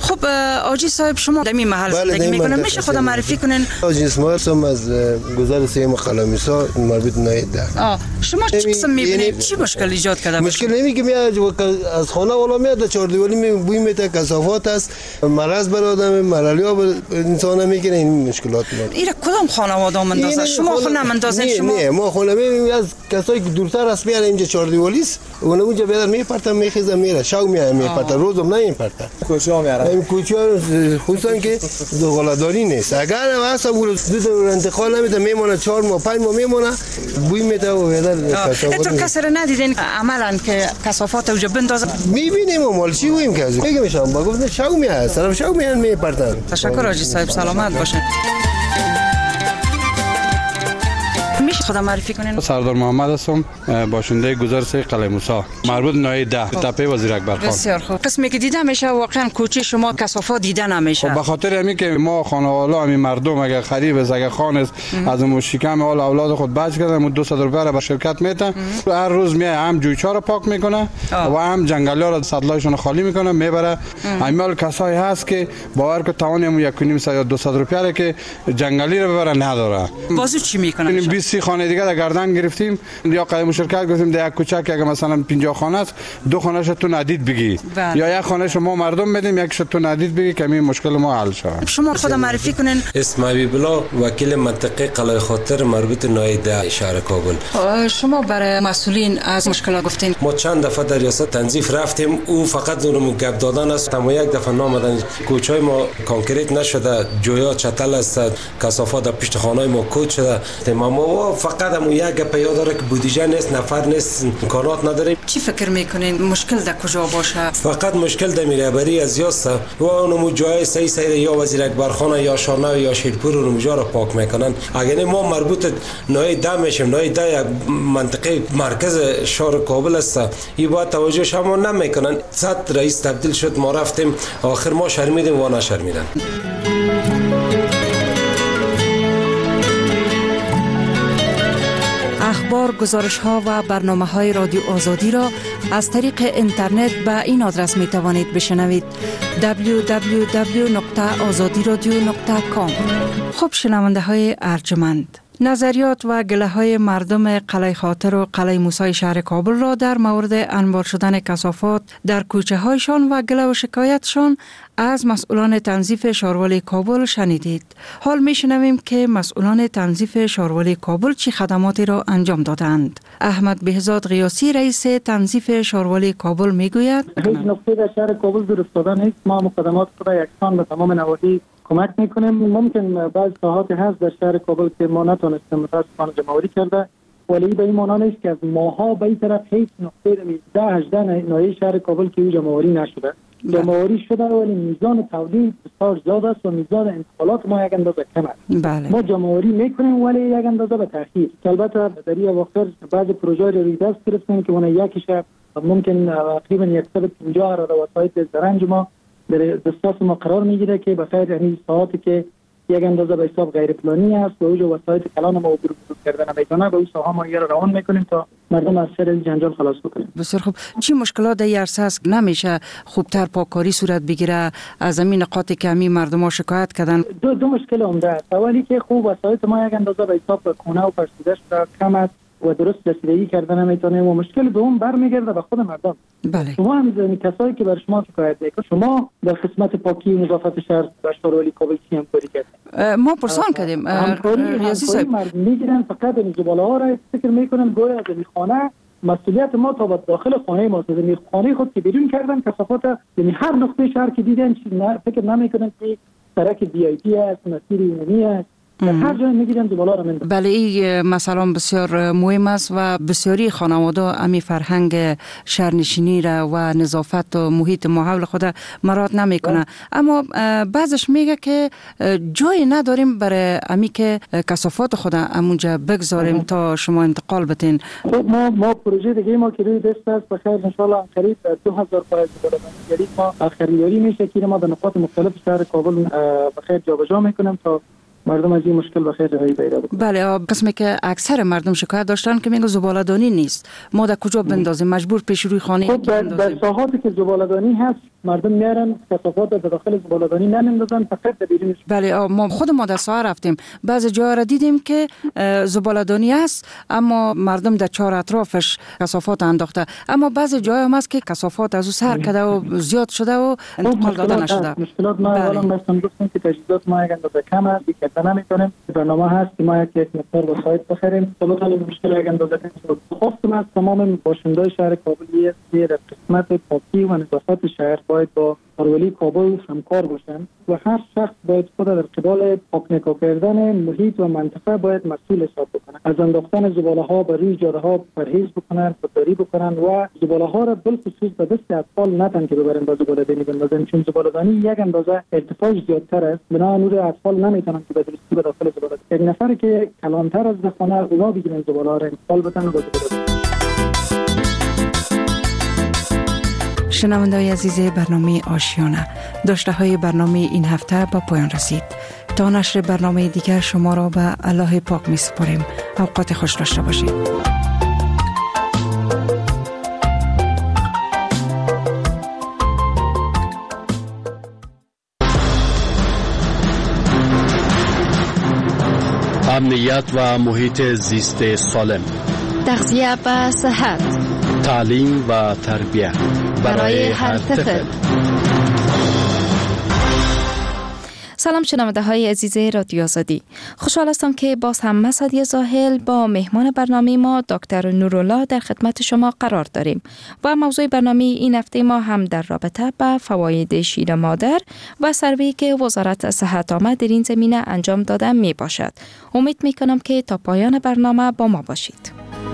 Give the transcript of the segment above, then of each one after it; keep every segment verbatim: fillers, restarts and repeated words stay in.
خب آجی صاحب شما در این محل زندگی میکنن، میشه خدا معرفی کنین؟ آجی اسماعیل هم از گذر سیم قلمسا مربوط نایده. آه شما چی قسم میبینید؟ چی مشکل ایجاد کرده؟ مشکل نمی که میاد از خانه والا میاد چهار دیواری می بوی میته، کثافات است، مرض بر آدم، ملاریا بر انسان میکنه. این مشکلات ما اینا کدام خانواده مندازه؟ شما خونه مندازین؟ شما نه ما خونه میبینیم از کسایی که دورتر است میاد اینجا چهار دیواری است، اون اونجا بیاد میپرتن میخیزه میره شو میاد میپرتن روزم نه میپرتن کوچه ها میاره. این کوچه ها خصوصا که دوغلاداری نیست، اگر واسه ور دو انتقال نمیده میمونه چهار ماه پنج ماه میمونه بوی میته و بدل کثافات. تو کسر ندیدین عملاً که کثافات اونجا بندازه؟ میبینیم و مال چی ویم که میگم شام با گفت شو میاد طرف شو میاد میپرتن. تشکر آجی صاحب، سلامت باشین. میشه خدا معرفی کنین؟ سردار محمد هستم، باشنده گذر سه قلعه موسی، مربوط نای ده تپه وزیر اکبر خان. بسیار خوب. قسمی که دیده میشه واقعا کوچه شما کثافات دیده نمیشه. به خاطر همین که ما خانواده همین مردم اگر خریب از اگر خان است از اون شکم اول اولاد خود بچ کردن دویست روپیه را به شرکت میتن، هر روز میای هم جویچا رو پاک میکنه و هم جنگلا رو سطلایشون خالی میکنه میبره. همین کسایی هست که باور که توان یک و نیم یا دویست روپیه که جنگلی رو ببره نداره. بازو چی میکنه؟ بیست خانه دیگه در گردن گرفتیم یا قایم شرکت گفتیم در یک کوچه که اگه مثلا پنجاه خانه است دو خانه‌اش تو ندید بگی یا یک خانه شما مردم بدیم یکش تو ندید بگی که این مشکل ما حل شه. شما خود معرفی کنین؟ اسم حبیب الله، وکیل منطقه قلعه خاطر مربوط نای ده شهر کابل. شما برای مسئولین از مشکلات گفتین؟ ما چند دفعه در ریاست تنظیف رفتیم، او فقط اونم گپ دادن است. اما یک دفعه نامدن کوچه‌های ما کانکریت نشده، جویا چتل است، کثافات در پشت خانه‌های ما کوچ شده. ما فقط هم یک گپ یاد داره که بودجه نیست، نفر نیست، امکانات نداریم. چی فکر میکنین مشکل در کجا باشه؟ فقط مشکل در میرهبری از یاست و اونم جای صحیح صحیح یا وزیر اکبر خان یا شانه یا شیرپور اونم جا رو پاک میکنن. اگر ما مربوط نای ده میشیم، نای ده یک منطقه مرکز شهر کابل است، این باید توجه شما نمیکنن. صد رئیس تبدیل شد، ما رفتیم آخر ما شرمیدیم و نشرمیدن. اخبار، گزارش‌ها و برنامه‌های رادیو آزادی را از طریق اینترنت به این آدرس می توانید بشنوید: دبلیو دبلیو دبلیو نقطه آزادی رادیو نقطه کام. خب شنونده های ارجمند، نظریات و گله های مردم قلعه خاطر و قلعه موسی شهر کابل را در مورد انبار شدن کثافات در کوچه هایشان و گله و شکایتشان از مسئولان تنظیف شاروالی کابل شنیدید. حال می شنویم که مسئولان تنظیف شاروالی کابل چه خدماتی را انجام دادند. احمد بهزاد قیاسی رئیس تنظیف شاروالی کابل می گوید: هیچ نقطه در شهر کابل دور افتاده نیست. ما مقدمات خود یکسان به تمام نواحی کمک میکنیم. ممکن بعض ساحات هست در شهر کابل که ما نتونستیم متاسفانه جمع‌آوری کرده، ولی به این معنی نیست که از ماها به این طرف هیچ نقطه ده هجده ناحیه شهر کابل که جمع‌آوری نشده. جمع‌آوری شده ولی میزان تولید بسیار زیاد است و میزان انتقالات ما یک اندازه کم است. بله. ما جمع‌آوری میکنیم ولی یک اندازه به تاخیر. البته در این اواخر بعض پروژه رو روی دست گرفتیم که اون یکیش ممکن تقریبا صد و پنجاه را وسایط زرنج ما در دسترس ما قرار میگیره که بخیر یعنی ساعتی که یک اندازه به حساب غیر پلانی است و اوج وسایط کلان ما عبور کردن نمیتونه، به اون ساحه ما یه روان میکنیم تا مردم از سر جنجال خلاص بکنیم. بسیار خوب. چی مشکلات در این عرصه است نمیشه خوبتر پاککاری صورت بگیره از زمین نقاطی که همین مردم ها شکایت کردن؟ دو دو مشکل عمده است. اولی که خوب وسایط ما یک اندازه به حساب کونه و فرسودش کم است و درست رسیدگی کردن نمیتونه و مشکل دوم برمیگرده به خود مردم. بله. شما هم کسایی که بر شما شکایت میکنن، شما در قسمت پاکی و نظافت شهر در شاروالی کابل چی همکاری کردید؟ ما پرسان کردیم. ریاضی صاحب میگیرن فقط این زباله ها را فکر میکنن گویا از این خانه مسئولیت ما تا به داخل خانه ما است. این خانه خود که بیرون کردن کثافات، یعنی هر نقطه شهر که دیدن فکر نمیکنن که سرک وی آی پی است، مسیر عمومی است، هر جای میگیرن دوباره را میندازن. بله، این مثلا بسیار مهم است و بسیاری خانواده امی فرهنگ شهرنشینی را و نظافت و محیط ما حول خود مراد نمیکنه. اما بعضش میگه که جای نداریم برای امی که کثافات خود امونجا بگذاریم تا شما انتقال بتین. ما ما پروژه دیگه ما که روی دست است، بخیر ان شاء الله قریب دو هزار فایز داریم. ما خریداری میشه که ما به نقاط مختلف شهر کابل بخیر جابجا میکنیم تا مردم از این مشکل بخیر رهایی پیدا بکنن. بله، قسمی که اکثر مردم شکایت داشتن که میگه زباله‌دانی نیست، ما در کجا بندازیم، مجبور پیش روی خانه خب در, در ساحاتی که زباله‌دانی هست مردم میارن کثافات در داخل زباله‌دانی نمیندازن، فقط در بیرونش. بله، ما خود ما در ساحه رفتیم، بعضی جاها را دیدیم که زباله‌دانی است اما مردم در چهار اطرافش کثافات انداخته، اما بعضی جاها هم هست که کثافات از او سر کرده و زیاد شده و انتقال داده نشده. مشکلات ما الان مثلا گفتیم که تجهیزات ما یک اندازه کم است، که نمیتونیم. برنامه هست که ما یک مقدار وسایل بخریم. طبعا این مشکل یک اندازه کم است. خواستم از تمام باشندگان شهر کابل که در قسمت پاکی و نظافت شهر باید با کاروالی کابل همکار باشن و هر شخص باید خود در قبال پاک کردن محیط و منطقه باید مسئول حساب بکنه. از انداختن زباله ها بر روی جاده ها پرهیز بکنن، خودداری بکنن و زباله ها را بالخصوص به دست اطفال نتن که ببرن با زباله دانی بندازن، چون زباله دانی یک اندازه ارتفاعش زیادتر است، بنابراین نور اطفال نمیتونن که به درستی به داخل زباله. یک نفر که کلانتر از خانه اونا بگیرن زباله ها را انتقال بدن و زباله. شنونده‌های عزیز برنامه آشیانه، داشته های برنامه این هفته به پایان رسید. تا نشر برنامه دیگر شما را به الله پاک می سپاریم. اوقات خوش داشته باشید. امنیت و محیط زیست سالم، تغذیه و صحت، تعلیم و تربیت برای هر طفل. سلام شنونده های عزیز رادیو آزادی، خوشحال هستم که باز هم مسعدی زاهل با مهمان برنامه ما دکتر نورالله در خدمت شما قرار داریم و موضوع برنامه این هفته ما هم در رابطه با فواید شیر مادر و سروی که وزارت صحت عامه در این زمینه انجام داده می باشد. امید می کنم که تا پایان برنامه با ما باشید.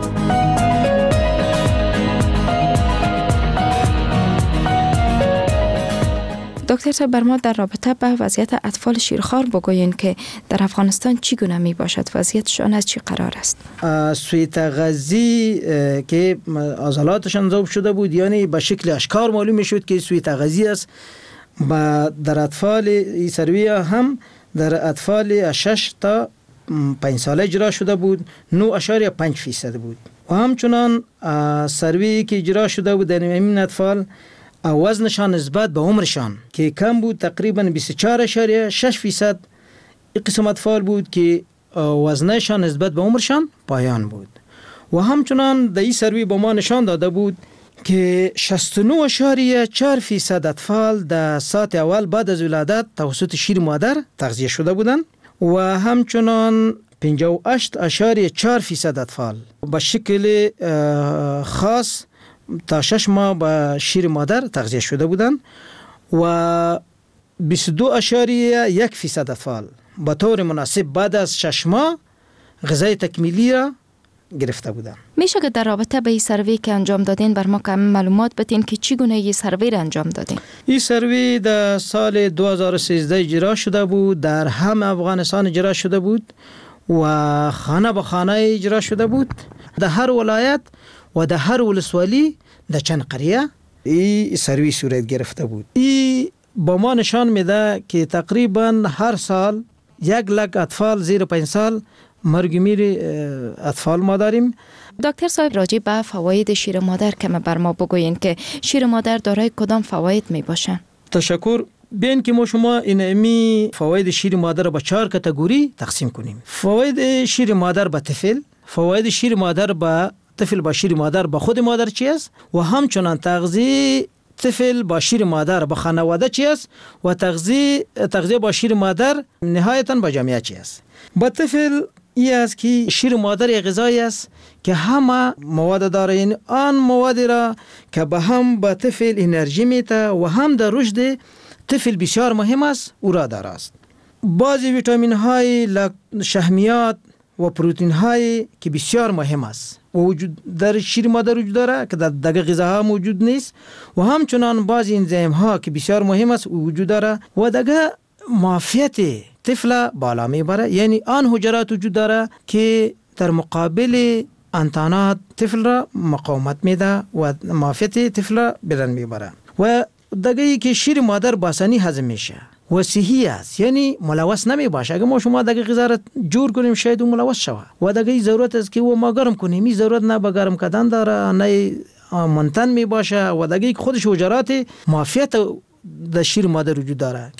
دکتر صاحب، بر ما در رابطه با وضعیت اطفال شیرخوار بگویین که در افغانستان چگونه می باشد، وضعیتشان از چی قرار است؟ سوی تغذی که عضلاتشان ذوب شده بود، یعنی به شکل اشکار معلوم می شد که سوی تغذی است. و در اطفال این سروی هم در اطفال شش تا پنج ساله اجرا شده بود، نه اشاریه پنج فیصد بود. و همچنان سروی که اجرا شده بود در این اطفال وزنشان نسبت به عمرشان که کم بود، تقریبا بیست و چهار اشاریه شش فیصد این قسم اطفال بود که وزنشان نسبت به عمرشان پایان بود. و همچنان در این سروی با ما نشان داده بود که شصت و نه اشاریه چهار فیصد اطفال در ساعت اول بعد از ولادت توسط شیر مادر تغذیه شده بودند و همچنان پنجاه و هشت اشاریه چهار فیصد اطفال به شکل خاص تا شش ماه با شیر مادر تغذیه شده بودند و بیست و دو اشاریه یک فیصد اطفال به طور مناسب بعد از شش ماه غذای تکمیلی را گرفته بودند. میشه که در رابطه به این سروی که انجام دادین بر ما کم معلومات بدین که چگونه این سروی را انجام دادین؟ این سروی در سال دو هزار و سیزده اجرا شده بود، در هم افغانستان اجرا شده بود و خانه به خانه اجرا شده بود، در هر ولایت و در هر ولسوالی در چند قریه این سروی صورت گرفته بود. این با ما نشان میده که تقریبا هر سال یک لک اطفال زیر پنج سال مرگ میر اطفال ما داریم. دکتر صاحب، راجع به فواید شیر مادر کم بر ما بگوین که شیر مادر دارای کدام فواید می باشن؟ تشکر. بین که ما شما این امی فواید شیر مادر را به چهار کاتگوری تقسیم کنیم. فواید شیر مادر به طفل، فواید شیر مادر به طفل با شیر مادر با خود مادر چی است و همچنان تغذیه طفل با شیر مادر با خانواده چی است و تغذیه تغذیه با شیر مادر نهایتاً با جامعه چی است. با طفل این است که شیر مادر یک غذایی است که همه مواد داره، این آن مواد را که به هم به طفل انرژی میده و هم در رشد طفل بسیار مهم است او را داره است. بعضی ویتامین های شحمیات و پروتئین های که بسیار مهم است و وجود در شیر مادر وجود داره که در دیگر غذاها موجود نیست و همچنان بعضی انزیم ها که بسیار مهم است وجود داره و دیگر معافیت طفل بالا میبره، یعنی آن حجرات وجود داره که در مقابل انتانات طفل را مقاومت میده و معافیت طفل را بلند میبره و دیگه که شیر مادر باسانی هضم میشه و صحی است، یعنی ملوث نمی باشه. اگر ما شما دیگه غذا را جور کنیم شاید اون ملوث شود و دیگه ضرورت است که و ما گرم کنیم، این ضرورت نه به گرم کردن داره نه منتن می باشه و دیگه خودش وجرات معافیت در شیر مادر وجود داره.